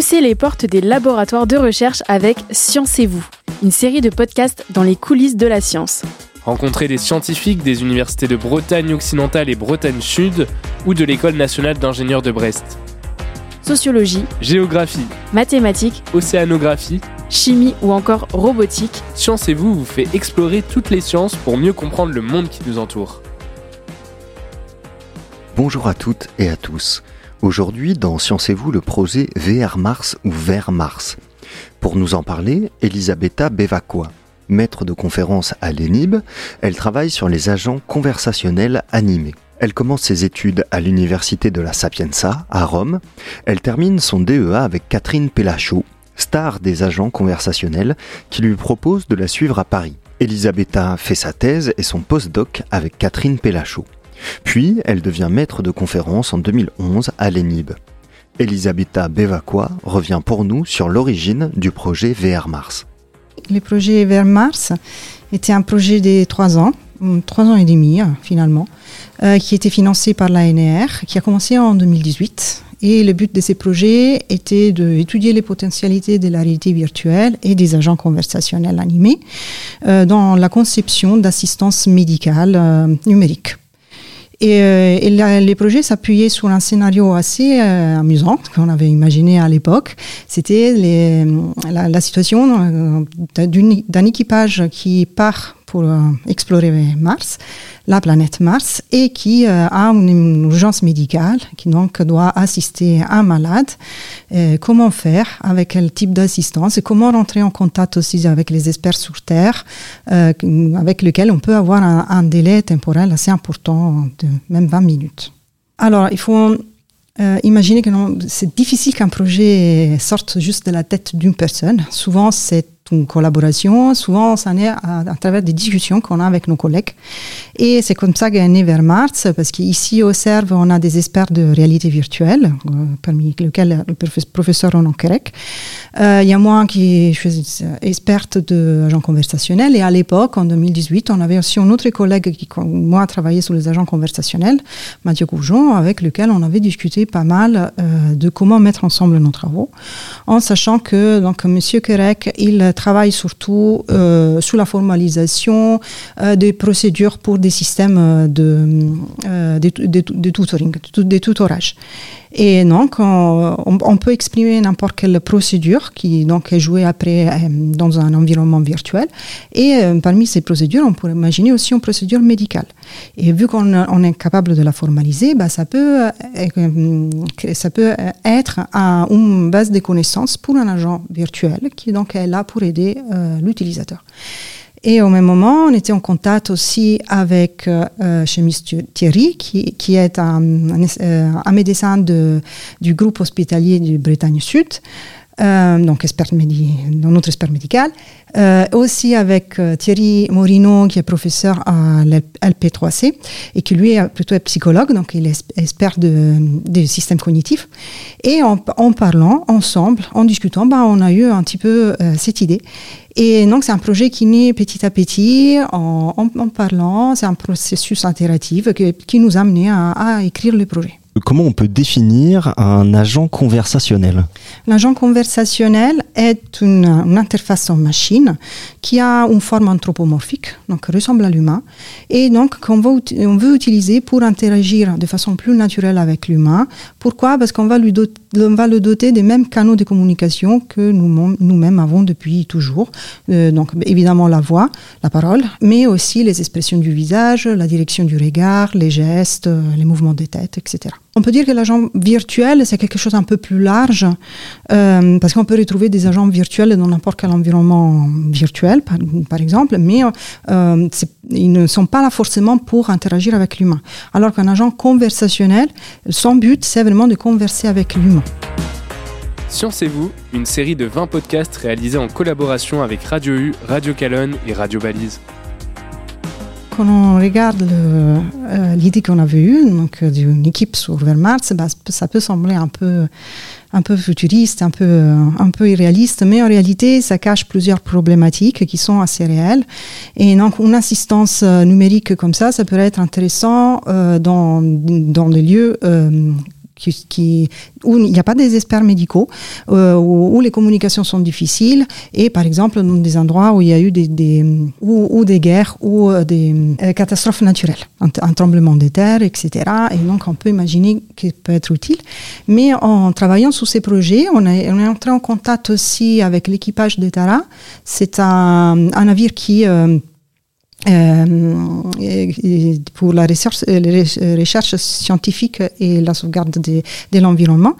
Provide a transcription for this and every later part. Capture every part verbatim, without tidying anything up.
Poussez les portes des laboratoires de recherche avec Sciencez-vous, une série de podcasts dans les coulisses de la science. Rencontrez des scientifiques des universités de Bretagne occidentale et Bretagne sud ou de l'École nationale d'ingénieurs de Brest. Sociologie, géographie, mathématiques, océanographie, chimie ou encore robotique. Sciencez-vous vous fait explorer toutes les sciences pour mieux comprendre le monde qui nous entoure. Bonjour à toutes et à tous. Aujourd'hui, dans Sciencez-vous, le projet V R Mars ou Vers Mars. Pour nous en parler, Elisabetta Bevacqua. Maître de conférence à l'E N I B, elle travaille sur les agents conversationnels animés. Elle commence ses études à l'université de la Sapienza, à Rome. Elle termine son D E A avec Catherine Pellachot, star des agents conversationnels, qui lui propose de la suivre à Paris. Elisabetta fait sa thèse et son post-doc avec Catherine Pellachot. Puis, elle devient maître de conférence en deux mille onze à l'E N I B. Elisabetta Bevacqua revient pour nous sur l'origine du projet V R Mars. Le projet Vers Mars était un projet de trois ans, trois ans et demi finalement, euh, qui était financé par l'A N R, qui a commencé en deux mille dix-huit. Et le but de ces projets était d'étudier les potentialités de la réalité virtuelle et des agents conversationnels animés euh, dans la conception d'assistance médicale euh, numérique. Et, euh, et la, les projets s'appuyaient sur un scénario assez euh, amusant qu'on avait imaginé à l'époque. C'était les, la, la situation euh, d'une, d'un équipage qui part pour euh, explorer Mars, la planète Mars, et qui euh, a une, une urgence médicale, qui donc doit assister un malade. Euh, comment faire, avec quel type d'assistance, et comment rentrer en contact aussi avec les experts sur Terre, euh, avec lesquels on peut avoir un, un délai temporel assez important, de même vingt minutes. Alors, il faut euh, imaginer que non, c'est difficile qu'un projet sorte juste de la tête d'une personne. Souvent, c'est une collaboration, souvent ça naît à, à travers des discussions qu'on a avec nos collègues. Et c'est comme ça qu'est né Vers Mars, parce qu'ici au C E R V, on a des experts de réalité virtuelle, euh, parmi lesquels le professeur Ronan Kerek. Euh, il y a moi qui suis experte d'agents conversationnels, et à l'époque, en deux mille dix-huit, on avait aussi un autre collègue qui, moi, travaillait sur les agents conversationnels, Mathieu Goujon, avec lequel on avait discuté pas mal euh, de comment mettre ensemble nos travaux, en sachant que donc, M. Kerek, il travaille surtout euh, sur la formalisation euh, des procédures pour des systèmes de, euh, de, de, de tutoring, de, de tutorage. Et donc, on, on peut exprimer n'importe quelle procédure qui donc, est jouée après euh, dans un environnement virtuel. Et euh, parmi ces procédures, on pourrait imaginer aussi une procédure médicale. Et vu qu'on on est capable de la formaliser, bah, ça, peut, euh, ça peut être un, une base de connaissances pour un agent virtuel qui donc, est là pour aider euh, l'utilisateur. Et au même moment, on était en contact aussi avec euh, chimiste Thierry, qui, qui est un, un, un médecin de, du groupe hospitalier du Bretagne Sud, euh, donc expert médi, notre expert médical. Euh, aussi avec euh, Thierry Morino, qui est professeur à l'L P trois C, et qui lui est plutôt psychologue, donc il est expert de, de systèmes cognitifs. Et en, en parlant ensemble, en discutant, bah, on a eu un petit peu euh, cette idée. Et donc, c'est un projet qui naît petit à petit, en, en, en parlant. C'est un processus itératif qui, qui nous a amené à, à écrire le projet. Comment on peut définir un agent conversationnel ? L'agent conversationnel est une, une interface en machine qui a une forme anthropomorphique, donc ressemble à l'humain, et donc qu'on veut, on veut utiliser pour interagir de façon plus naturelle avec l'humain. Pourquoi ? Parce qu'on va, lui doter, on va le doter des mêmes canaux de communication que nous, nous-mêmes avons depuis toujours. Euh, donc évidemment la voix, la parole, mais aussi les expressions du visage, la direction du regard, les gestes, les mouvements de tête, et cetera. On peut dire que l'agent virtuel, c'est quelque chose un peu plus large, euh, parce qu'on peut retrouver des agents virtuels dans n'importe quel environnement virtuel, par, par exemple, mais euh, ils ne sont pas là forcément pour interagir avec l'humain. Alors qu'un agent conversationnel, son but, c'est vraiment de converser avec l'humain. Sciencez-vous, une série de vingt podcasts réalisés en collaboration avec Radio U, Radio Calonne et Radio Balise. Quand on regarde le, euh, l'idée qu'on avait eue, donc d'une équipe sur Vers Mars, bah, ça peut sembler un peu, un peu futuriste, un peu, un peu irréaliste, mais en réalité, ça cache plusieurs problématiques qui sont assez réelles. Et donc, une assistance numérique comme ça, ça peut être intéressant euh, dans, dans des lieux euh, qui, qui, où il n'y a pas des experts médicaux, euh, où, où les communications sont difficiles, et par exemple dans des endroits où il y a eu des, des, ou, ou des guerres ou des euh, catastrophes naturelles, un, un tremblement de terre, et cetera. Et donc on peut imaginer qu'il peut être utile. Mais en travaillant sur ces projets, on est, on est entré en contact aussi avec l'équipage de Tara. C'est un, un navire qui... Euh, Euh, pour la recherche, les recherches scientifiques et la sauvegarde de, de l'environnement.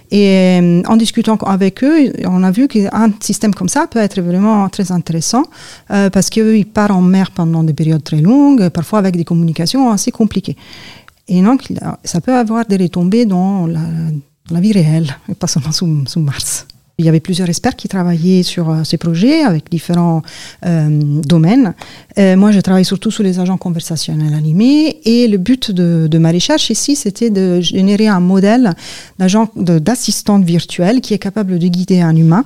Et euh, en discutant avec eux, on a vu qu'un système comme ça peut être vraiment très intéressant euh, parce qu'ils partent en mer pendant des périodes très longues, parfois avec des communications assez compliquées. Et donc, ça peut avoir des retombées dans la, la vie réelle, et pas seulement sous, sous Mars. Il y avait plusieurs experts qui travaillaient sur euh, ces projets avec différents euh, domaines. Euh, moi, je travaille surtout sur les agents conversationnels animés et le but de, de ma recherche ici, c'était de générer un modèle d'agent, de, d'assistant virtuel qui est capable de guider un humain.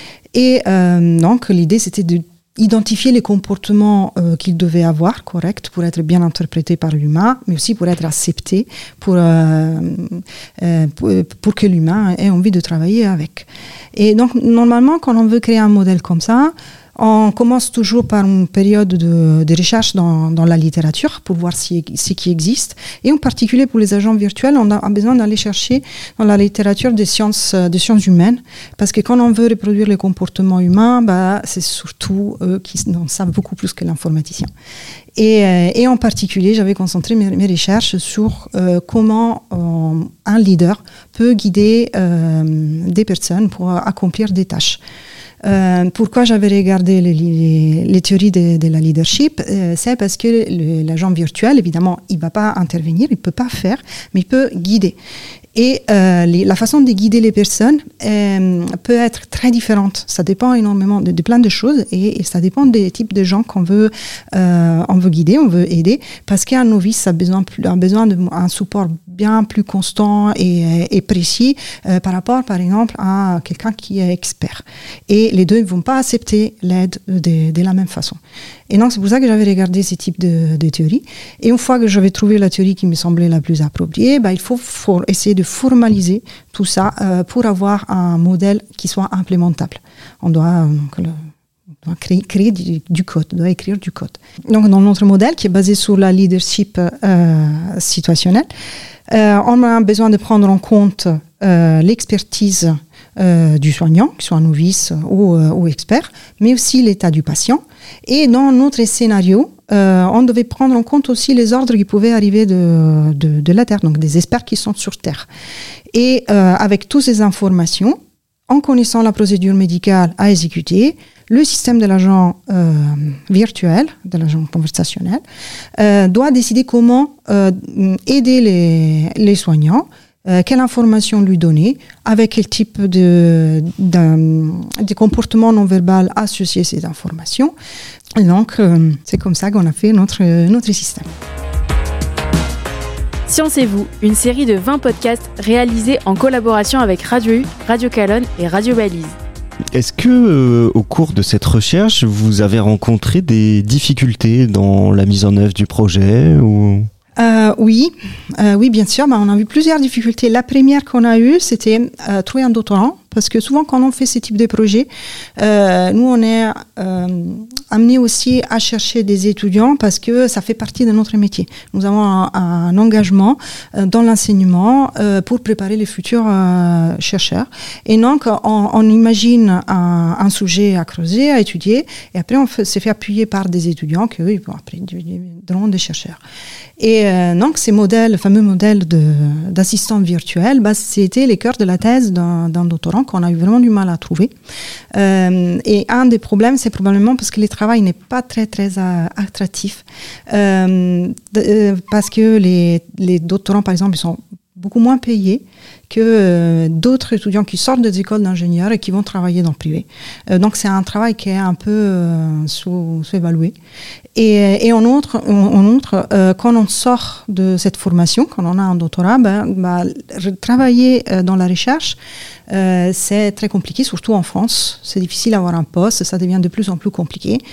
Et euh, donc, l'idée, c'était de identifier les comportements euh, qu'il devait avoir corrects pour être bien interprétés par l'humain, mais aussi pour être acceptés, pour, euh, euh, pour, pour que l'humain ait envie de travailler avec. Et donc, normalement, quand on veut créer un modèle comme ça, on commence toujours par une période de, de recherche dans, dans la littérature pour voir si, ce qui existe. Et en particulier pour les agents virtuels, on a besoin d'aller chercher dans la littérature des sciences, des sciences humaines. Parce que quand on veut reproduire les comportements humains, bah, c'est surtout eux qui en savent beaucoup plus que l'informaticien. Et, euh, et en particulier, j'avais concentré mes, mes recherches sur euh, comment euh, un leader peut guider euh, des personnes pour accomplir des tâches. Euh, pourquoi j'avais regardé les, les, les théories de, de la leadership, euh, c'est parce que le, l'agent virtuel, évidemment, il ne va pas intervenir, il ne peut pas faire, mais il peut guider. Et euh, les, la façon de guider les personnes euh, peut être très différente. Ça dépend énormément de, de plein de choses et, et ça dépend des types de gens qu'on veut, euh, on veut guider, on veut aider. Parce qu'un novice a besoin, a besoin d'un support bien plus constant et, et précis euh, par rapport, par exemple, à quelqu'un qui est expert. Et les deux ne vont pas accepter l'aide de, de la même façon. Et donc, c'est pour ça que j'avais regardé ces types de, de théories. Et une fois que j'avais trouvé la théorie qui me semblait la plus appropriée, bah, il faut for- essayer de formaliser tout ça euh, pour avoir un modèle qui soit implémentable. On doit, euh, le, on doit créer, créer du, du code, on doit écrire du code. Donc, dans notre modèle, qui est basé sur la leadership euh, situationnelle, euh, on a besoin de prendre en compte euh, l'expertise Euh, du soignant, qu'il soit novice ou, euh, ou expert, mais aussi l'état du patient. Et dans notre scénario, euh, on devait prendre en compte aussi les ordres qui pouvaient arriver de, de, de la Terre, donc des experts qui sont sur Terre. Et euh, avec toutes ces informations, en connaissant la procédure médicale à exécuter, le système de l'agent euh, virtuel, de l'agent conversationnel, euh, doit décider comment euh, aider les, les soignants, Euh, quelle information lui donner, avec quel type de, de, de comportement non verbal associé à ces informations. Et donc, euh, c'est comme ça qu'on a fait notre, notre système. Science et vous, une série de vingt podcasts réalisés en collaboration avec Radio U, Radio Calonne et Radio Balise. Est-ce que, euh, au cours de cette recherche, vous avez rencontré des difficultés dans la mise en œuvre du projet ou... Euh, oui, euh, oui, bien sûr. Bah, on a vu plusieurs difficultés. La première qu'on a eue, c'était euh, trouver un doctorant, parce que souvent, quand on fait ce type de projet, euh, nous, on est euh, amené aussi à chercher des étudiants, parce que ça fait partie de notre métier. Nous avons un, un engagement euh, dans l'enseignement euh, pour préparer les futurs euh, chercheurs. Et donc, on, on imagine un, un sujet à creuser, à étudier, et après, on fait, se fait appuyer par des étudiants qui, eux, bon, après, deviendront des chercheurs. Et euh, donc, ces modèles, le fameux modèle de, d'assistant virtuel, bah, c'était les cœurs de la thèse d'un, d'un doctorant qu'on a eu vraiment du mal à trouver. Euh, et un des problèmes, c'est probablement parce que le travail n'est pas très, très euh, attractif. Euh, de, euh, parce que les, les doctorants, par exemple, ils sont beaucoup moins payés que euh, d'autres étudiants qui sortent des écoles d'ingénieurs et qui vont travailler dans le privé. Euh, donc, c'est un travail qui est un peu euh, sous, sous-évalué. Et, et en outre, en outre euh, quand on sort de cette formation, quand on a un doctorat, ben, ben, travailler euh, dans la recherche, euh, c'est très compliqué, surtout en France. C'est difficile d'avoir un poste, ça devient de plus en plus compliqué.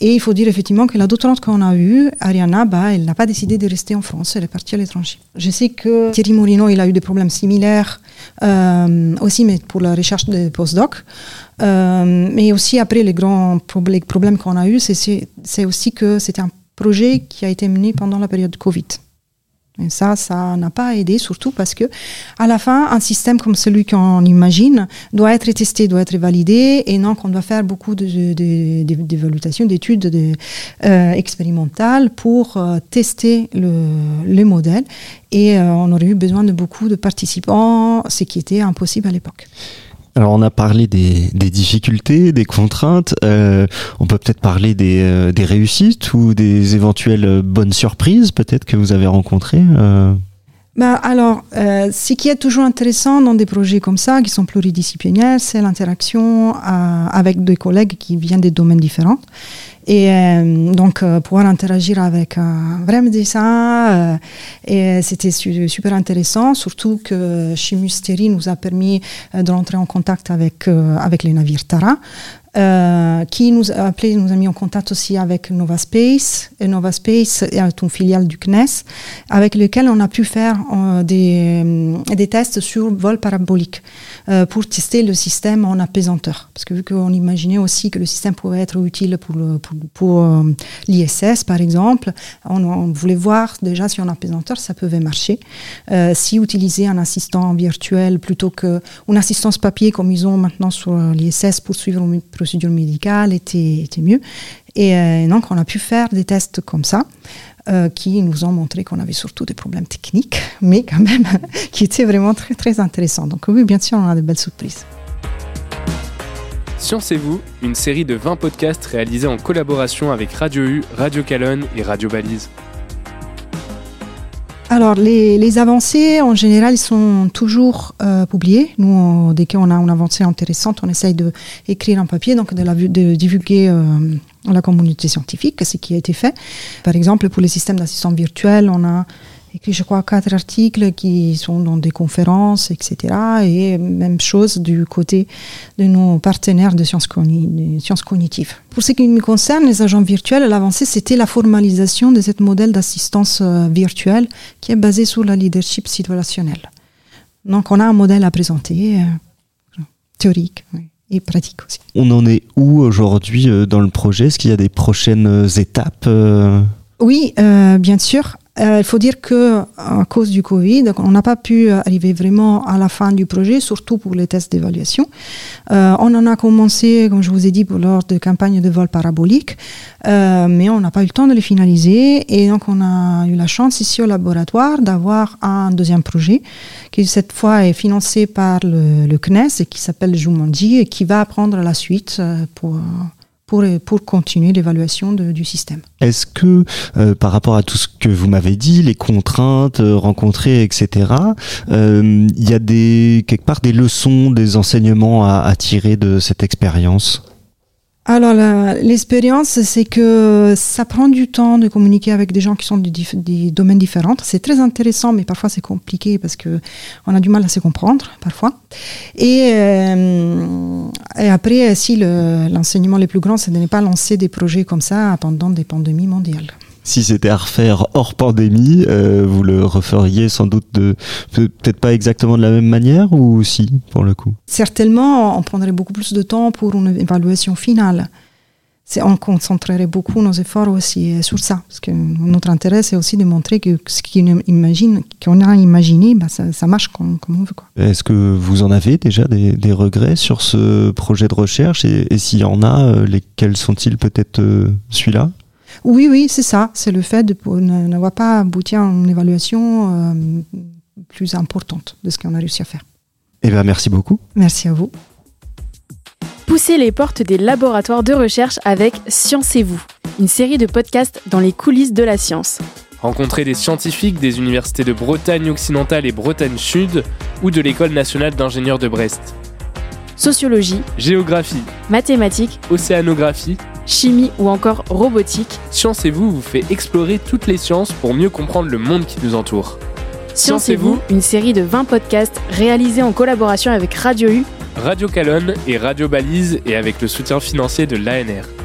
Et il faut dire effectivement que la doctorante qu'on a eue, Ariana, bah, elle n'a pas décidé de rester en France, elle est partie à l'étranger. Je sais que Thierry Morino, il a eu des problèmes similaires euh, aussi, mais pour la recherche de postdoc. Euh, mais aussi après, les grands pro- les problèmes qu'on a eus, c'est, c'est, c'est aussi que c'était un projet qui a été mené pendant la période de Covid. Et ça, ça n'a pas aidé, surtout parce que, à la fin, un système comme celui qu'on imagine doit être testé, doit être validé, et donc on doit faire beaucoup de, de, de, d'évaluations, d'études de, euh, expérimentales pour euh, tester le, le modèle. Et euh, on aurait eu besoin de beaucoup de participants, ce qui était impossible à l'époque. Alors on a parlé des, des difficultés, des contraintes, euh, on peut peut-être parler des, euh, des réussites ou des éventuelles bonnes surprises peut-être que vous avez rencontrées euh. Bah, alors, euh, ce qui est toujours intéressant dans des projets comme ça, qui sont pluridisciplinaires, c'est l'interaction euh, avec des collègues qui viennent des domaines différents. Et euh, donc, euh, pouvoir interagir avec un vrai médecin, euh, et c'était su- super intéressant, surtout que Chimusteri nous a permis euh, de rentrer en contact avec, euh, avec les navires Tara. Euh, qui nous a appelé, nous a mis en contact aussi avec Novaspace. Et Novaspace est une filiale du C N E S, avec lequel on a pu faire euh, des, euh, des tests sur vol parabolique euh, pour tester le système en apesanteur. Parce que vu qu'on imaginait aussi que le système pouvait être utile pour, le, pour, pour euh, l'I S S, par exemple, on, on voulait voir déjà si en apesanteur ça pouvait marcher. Euh, si utiliser un assistant virtuel plutôt qu'une assistance papier comme ils ont maintenant sur l'I S S pour suivre une procédure médicale était, était mieux. Et euh, donc, on a pu faire des tests comme ça, euh, qui nous ont montré qu'on avait surtout des problèmes techniques, mais quand même, qui étaient vraiment très, très intéressants. Donc oui, bien sûr, on a de belles surprises. Science et vous, une série de vingt podcasts réalisés en collaboration avec Radio U, Radio Calonne et Radio Balise. Alors, les, les avancées, en général, sont toujours euh, publiées. Nous, on, dès qu'on a une avancée intéressante, on essaye d'écrire un papier, donc de, la, de divulguer euh, à la communauté scientifique ce qui a été fait. Par exemple, pour les systèmes d'assistance virtuelle, on a écrit, je crois, quatre articles qui sont dans des conférences, et cetera. Et même chose du côté de nos partenaires de sciences, cogn- de sciences cognitives. Pour ce qui me concerne, les agents virtuels, l'avancée, c'était la formalisation de ce modèle d'assistance euh, virtuelle qui est basé sur le leadership situationnel. Donc, on a un modèle à présenter, euh, théorique, oui, et pratique aussi. On en est où aujourd'hui euh, dans le projet ? Est-ce qu'il y a des prochaines étapes euh... Oui, euh, bien sûr. Euh, il faut dire que à cause du Covid, on n'a pas pu arriver vraiment à la fin du projet, surtout pour les tests d'évaluation. Euh, on en a commencé, comme je vous ai dit, pour lors de campagnes de vol parabolique, euh, mais on n'a pas eu le temps de les finaliser. Et donc, on a eu la chance ici au laboratoire d'avoir un deuxième projet qui, cette fois, est financé par le, le C N E S et qui s'appelle Jumanji et qui va prendre la suite pour... Pour, pour continuer l'évaluation de, du système. Est-ce que, euh, par rapport à tout ce que vous m'avez dit, les contraintes euh, rencontrées, et cetera, il euh, y a des, quelque part des leçons, des enseignements à, à tirer de cette expérience ? Alors, la, l'expérience, c'est que ça prend du temps de communiquer avec des gens qui sont de dif- des domaines différents. C'est très intéressant, mais parfois c'est compliqué parce que on a du mal à se comprendre, parfois. Et, euh, et après, si le, l'enseignement le plus grand, c'est de ne pas lancer des projets comme ça pendant des pandémies mondiales. Si c'était à refaire hors pandémie, euh, vous le referiez sans doute de, peut-être pas exactement de la même manière ou si, pour le coup ? Certainement, on prendrait beaucoup plus de temps pour une évaluation finale. C'est, on concentrerait beaucoup nos efforts aussi sur ça, parce que notre intérêt, c'est aussi de montrer que ce qu'on imagine, qu'on a imaginé, bah, ça, ça marche comme, comme on veut, quoi. Est-ce que vous en avez déjà des, des regrets sur ce projet de recherche et, et s'il y en a, lesquels sont-ils peut-être euh, celui-là ? Oui, oui, c'est ça. C'est le fait de n'avoir pas abouti à une évaluation euh, plus importante de ce qu'on a réussi à faire. Eh bien, merci beaucoup. Merci à vous. Poussez les portes des laboratoires de recherche avec Science et vous, une série de podcasts dans les coulisses de la science. Rencontrez des scientifiques des universités de Bretagne occidentale et Bretagne sud ou de l'École nationale d'ingénieurs de Brest. Sociologie, Géographie, mathématiques, océanographie, chimie ou encore robotique. Science et vous vous fait explorer toutes les sciences pour mieux comprendre le monde qui nous entoure. Science et vous, une série de vingt podcasts réalisés en collaboration avec Radio U, Radio Calonne et Radio Balise et avec le soutien financier de l'A N R.